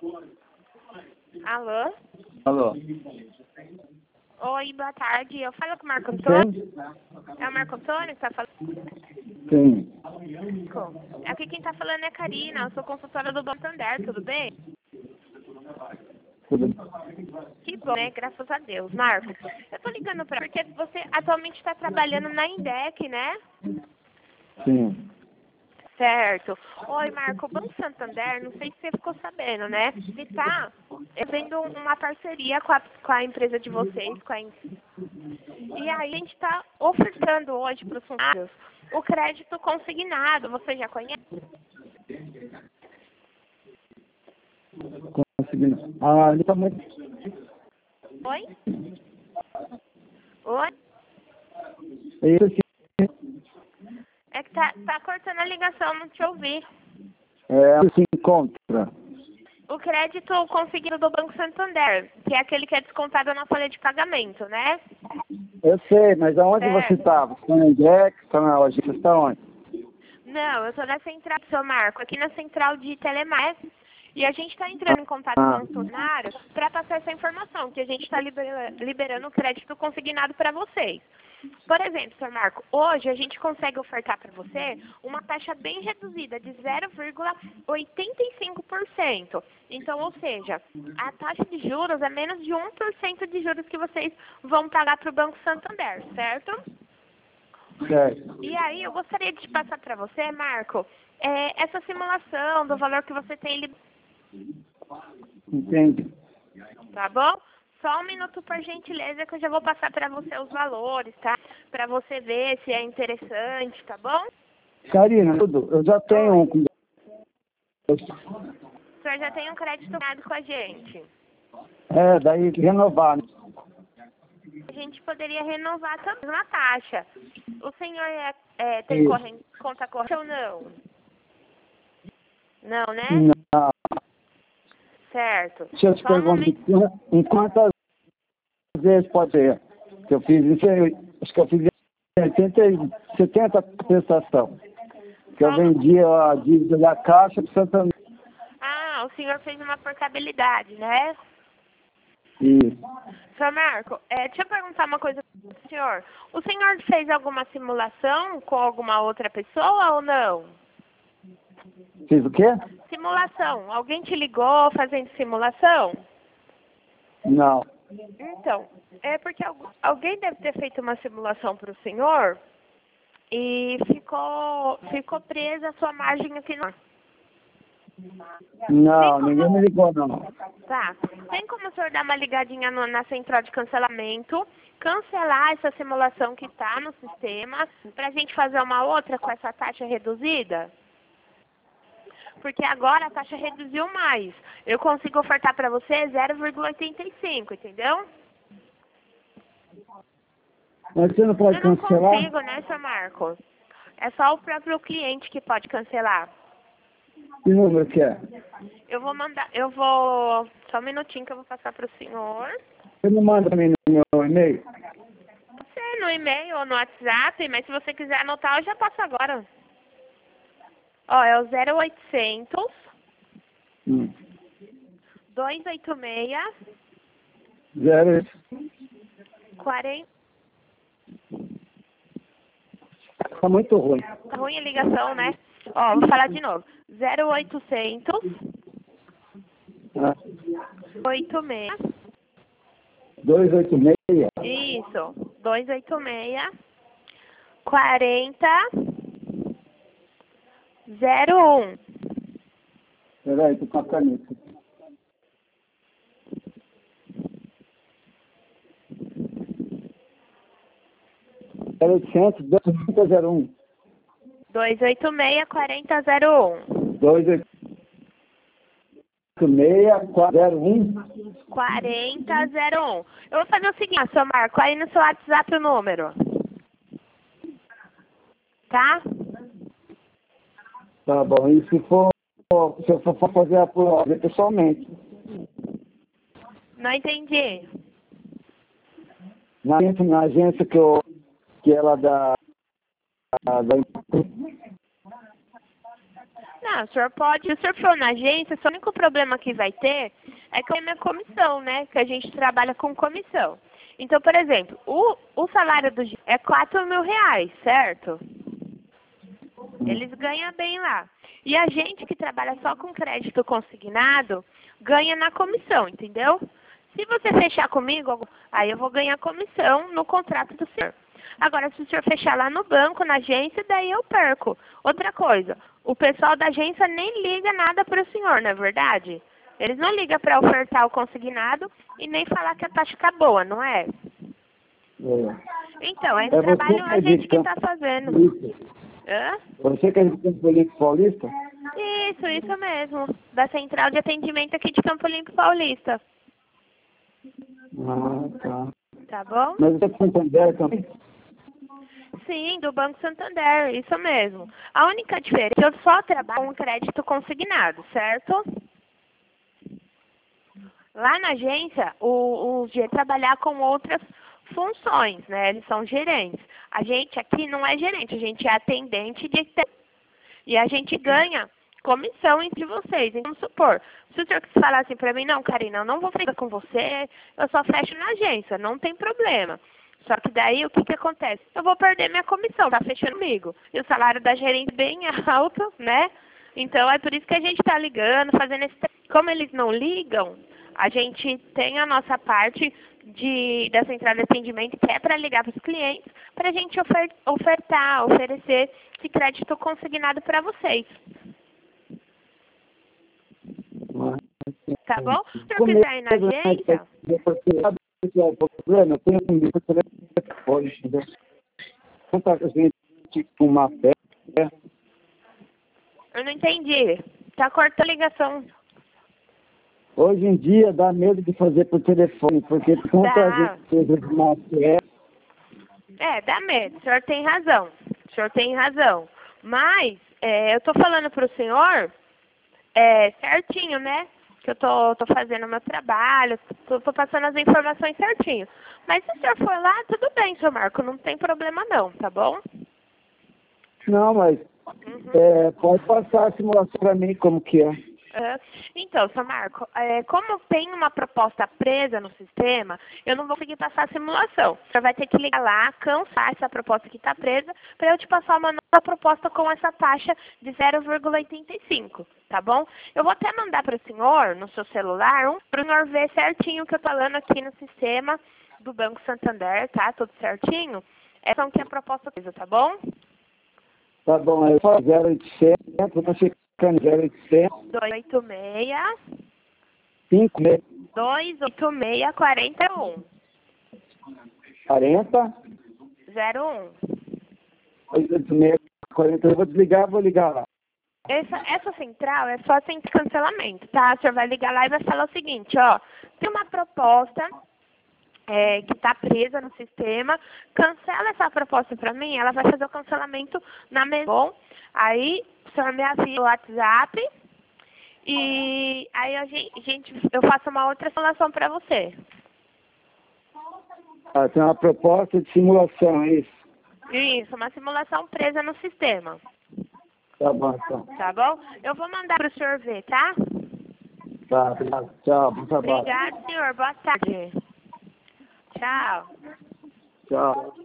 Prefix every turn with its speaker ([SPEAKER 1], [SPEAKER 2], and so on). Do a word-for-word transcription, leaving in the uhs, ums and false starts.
[SPEAKER 1] Alô?
[SPEAKER 2] Alô?
[SPEAKER 1] Oi, boa tarde. Eu falo com o Marco Antônio?
[SPEAKER 2] Sim?
[SPEAKER 1] É o Marco Antônio que tá falando?
[SPEAKER 2] Sim.
[SPEAKER 1] Aqui quem tá falando é a Karina. Eu sou consultora do Banco Santander, tudo bem?
[SPEAKER 2] Tudo
[SPEAKER 1] Que bom, né? Graças a Deus. Marco, eu tô ligando pra... Porque você atualmente está trabalhando na Indec, né?
[SPEAKER 2] Sim.
[SPEAKER 1] Certo. Oi, Marco, o Banco Santander, não sei se você ficou sabendo, né? Ele tá fazendo uma parceria com a, com a empresa de vocês, com a... In- E aí a gente está ofertando hoje para os funcionários o crédito consignado. Você já conhece?
[SPEAKER 2] Conseguindo. Ah, ele tá muito...
[SPEAKER 1] Oi? Oi?
[SPEAKER 2] Isso aqui
[SPEAKER 1] É que tá, tá cortando a ligação, não te ouvi.
[SPEAKER 2] é o que se encontra.
[SPEAKER 1] O crédito consignado do Banco Santander, que é aquele que é descontado na folha de pagamento, né?
[SPEAKER 2] Eu sei, mas aonde você
[SPEAKER 1] Certo.
[SPEAKER 2] estava? Você está na Index? Está na loja? Você está onde?
[SPEAKER 1] Não, eu tô na central, seu Marco, aqui na central de Telemar. E a gente está entrando em contato
[SPEAKER 2] Ah,
[SPEAKER 1] com os funcionários para passar essa informação, que a gente está liberando o crédito consignado para vocês. Por exemplo, senhor Marco, hoje a gente consegue ofertar para você uma taxa bem reduzida de zero vírgula oitenta e cinco por cento. Então, ou seja, a taxa de juros é menos de um por cento de juros que vocês vão pagar para o Banco Santander, certo?
[SPEAKER 2] certo.
[SPEAKER 1] E aí, eu gostaria de passar para você, Marco, é, essa simulação do valor que você tem, li-
[SPEAKER 2] Entende?
[SPEAKER 1] tá bom? Só um minuto, por gentileza, que eu já vou passar para você os valores, tá? Para você ver se é interessante, tá bom?
[SPEAKER 2] Karina, tudo. Eu já tenho um com...
[SPEAKER 1] O senhor já tem um crédito dado com a gente.
[SPEAKER 2] É, daí renovar. Né?
[SPEAKER 1] A gente poderia renovar também uma taxa. O senhor é, é, tem
[SPEAKER 2] Isso.
[SPEAKER 1] corren- conta corrente ou não? Não, né?
[SPEAKER 2] Não.
[SPEAKER 1] Certo.
[SPEAKER 2] Deixa eu te
[SPEAKER 1] Só um momento.
[SPEAKER 2] perguntar, em quantas vezes pode ser? Que eu fiz isso, eu- acho que eu fiz em oitenta, e setenta prestação. Que eu
[SPEAKER 1] Só um-
[SPEAKER 2] vendi a dívida da Caixa para Santander.
[SPEAKER 1] Ah, o senhor fez uma portabilidade, né?
[SPEAKER 2] Isso.
[SPEAKER 1] Senhor Marco, é, deixa eu perguntar uma coisa pro senhor. O senhor fez alguma simulação com alguma outra pessoa ou não?
[SPEAKER 2] Fiz o quê?
[SPEAKER 1] Simulação. Alguém te ligou fazendo simulação?
[SPEAKER 2] Não.
[SPEAKER 1] Então, é porque al- alguém deve ter feito uma simulação para o senhor e ficou, ficou presa a sua margem aqui no...
[SPEAKER 2] Não, ninguém me ligou, não.
[SPEAKER 1] Tá. Tem como o senhor dar uma ligadinha no- na central de cancelamento, cancelar essa simulação que está no sistema, para a gente fazer uma outra com essa taxa reduzida? Porque agora a taxa reduziu mais. Eu consigo ofertar para você zero vírgula oitenta e cinco, entendeu?
[SPEAKER 2] Mas você não pode
[SPEAKER 1] Eu não
[SPEAKER 2] cancelar?
[SPEAKER 1] consigo, né, seu Marcos? É só o próprio cliente que pode cancelar.
[SPEAKER 2] Que número que é?
[SPEAKER 1] Eu vou mandar, eu vou... Só um minutinho que eu vou passar para o senhor.
[SPEAKER 2] Você não manda para mim no meu e-mail?
[SPEAKER 1] Pode ser no e-mail ou no WhatsApp, mas se você quiser anotar, eu já passo agora. Ó, é o zero oitocentos,
[SPEAKER 2] Hum.
[SPEAKER 1] duzentos e oitenta e seis,
[SPEAKER 2] Zero.
[SPEAKER 1] quarenta...
[SPEAKER 2] Tá muito ruim.
[SPEAKER 1] Tá ruim a ligação, né? Ó, vou falar de novo. zero oitocentos,
[SPEAKER 2] Ah,
[SPEAKER 1] oitenta e seis...
[SPEAKER 2] dois oito seis.
[SPEAKER 1] Isso, duzentos e oitenta e seis, quarenta, zero um.
[SPEAKER 2] Peraí, tô com a caneta. zero oitocentos, dois zero um.
[SPEAKER 1] duzentos e oitenta e seis, quarenta, zero um.
[SPEAKER 2] dois oito seis, quatro zero um.
[SPEAKER 1] quarenta, zero um. Eu vou fazer o seguinte, seu Marco, aí no seu WhatsApp o número. Tá?
[SPEAKER 2] Tá bom. E se for, se eu for fazer a prova pessoalmente,
[SPEAKER 1] Não entendi.
[SPEAKER 2] na, agência- na agência que, eu, que ela dá, da,
[SPEAKER 1] Não, o senhor pode, se o senhor for na agência, o único problema que vai ter é que é minha comissão, né? Que a gente trabalha com comissão. Então, por exemplo, o, o salário do G é quatro mil reais, certo? Eles ganham bem lá. E a gente que trabalha só com crédito consignado, ganha na comissão, entendeu? Se você fechar comigo, aí eu vou ganhar comissão no contrato do senhor. Agora, se o senhor fechar lá no banco, na agência, daí eu perco. Outra coisa, o pessoal da agência nem liga nada para o senhor, não é verdade? Eles não ligam para ofertar o consignado e nem falar que a taxa está boa, não é?
[SPEAKER 2] É.
[SPEAKER 1] Então, esse
[SPEAKER 2] É você
[SPEAKER 1] trabalho
[SPEAKER 2] que
[SPEAKER 1] a
[SPEAKER 2] é
[SPEAKER 1] gente
[SPEAKER 2] de
[SPEAKER 1] que
[SPEAKER 2] Campo
[SPEAKER 1] está fazendo.
[SPEAKER 2] Paulista?
[SPEAKER 1] Hã?
[SPEAKER 2] Você que é de Campo Limpo Paulista?
[SPEAKER 1] Isso, isso mesmo. Da Central de Atendimento aqui de Campo Limpo Paulista.
[SPEAKER 2] Ah, tá.
[SPEAKER 1] Tá bom?
[SPEAKER 2] Mas você é de Santander também?
[SPEAKER 1] Sim, do Banco Santander, isso mesmo. A única diferença é que eu só trabalho com crédito consignado, certo? Lá na agência, o, o G trabalhar com outras funções, né? Eles são gerentes. A gente aqui não é gerente, a gente é atendente de e a gente ganha comissão entre vocês. Então, vamos supor, se o senhor falar assim para mim, não, Karina, eu não vou fechar com você, eu só fecho na agência, não tem problema. Só que daí, o que que acontece? Eu vou perder minha comissão, tá fechando comigo. E o salário da gerente é bem alto, né? Então, é por isso que a gente tá ligando, fazendo esse... Como eles não ligam, a gente tem a nossa parte de, da central de atendimento, que é para ligar para os clientes, para a gente ofer, ofertar, oferecer esse crédito consignado para vocês. Tá bom? Se o senhor quiser ir na agência...
[SPEAKER 2] Sabe o que é o problema? Eu tenho um livro telefone, entendeu? Tanta gente com má fé.
[SPEAKER 1] Eu não entendi. Tá cortando a ligação.
[SPEAKER 2] Hoje em dia dá medo de fazer por telefone, porque quanto a
[SPEAKER 1] Dá.
[SPEAKER 2] gente fez de má fé.
[SPEAKER 1] É, dá medo. O senhor tem razão. O senhor tem razão. Mas, é, eu tô falando pro senhor é, certinho, né? Que eu tô, tô fazendo o meu trabalho, tô, tô passando as informações certinho. Mas se o senhor for lá, tudo bem, senhor Marco, não tem problema não, tá bom?
[SPEAKER 2] Não, mas
[SPEAKER 1] Uhum.
[SPEAKER 2] é, pode passar a simulação para mim como que é.
[SPEAKER 1] Uh, então, senhor Marco, é, como tem uma proposta presa no sistema, eu não vou conseguir passar a simulação. O senhor vai ter que ligar lá, cansar essa proposta que está presa, para eu te passar uma nova proposta com essa taxa de zero vírgula oitenta e cinco, tá bom? Eu vou até mandar para o senhor, no seu celular, um, para o senhor ver certinho o que eu estou falando aqui no sistema do Banco Santander, tá? Tudo certinho. Essa aqui é a proposta presa, tá bom?
[SPEAKER 2] Tá bom, eu falo zero oitocentos, tá ficando zero oitocentos.
[SPEAKER 1] dois oito seis,
[SPEAKER 2] cinco,
[SPEAKER 1] dois oito seis, quarenta e um.
[SPEAKER 2] quarenta,
[SPEAKER 1] zero um.
[SPEAKER 2] oito seis, quarenta. Eu vou desligar, vou ligar lá.
[SPEAKER 1] Essa, essa central é só sem cancelamento, tá? O senhor vai ligar lá e vai falar o seguinte, ó. Tem uma proposta é, que está presa no sistema, cancela essa proposta para mim, ela vai fazer o cancelamento na mesa. Bom, aí o senhor me avisa no WhatsApp e aí a gente, gente eu faço uma outra simulação para você.
[SPEAKER 2] Ah, tem uma proposta de simulação, é isso?
[SPEAKER 1] Isso, uma simulação presa no sistema.
[SPEAKER 2] Tá bom, então.
[SPEAKER 1] Tá bom? Eu vou mandar para o senhor ver, tá?
[SPEAKER 2] Tá, obrigado. Tchau, bom trabalho.
[SPEAKER 1] Obrigado, senhor. Boa tarde. Tchau.
[SPEAKER 2] Tchau.